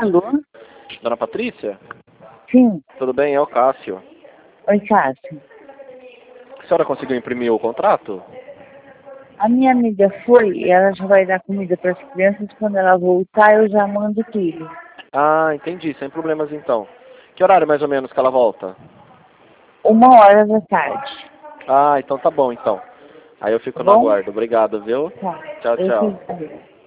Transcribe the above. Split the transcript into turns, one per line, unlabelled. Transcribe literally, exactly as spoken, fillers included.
Alô?
Dona Patrícia?
Sim.
Tudo bem? É o Cássio.
Oi, Cássio.
A senhora conseguiu imprimir o contrato?
A minha amiga foi e ela já vai dar comida para as crianças. Quando ela voltar, eu já mando tudo.
Ah, entendi. Sem problemas então. Que horário mais ou menos que ela volta?
Uma hora da tarde.
Ah, então tá bom então. Aí eu
Tá
fico no
bom?
aguardo. Obrigado, viu?
Tá.
Tchau,
Eu que
tchau.
agradeço.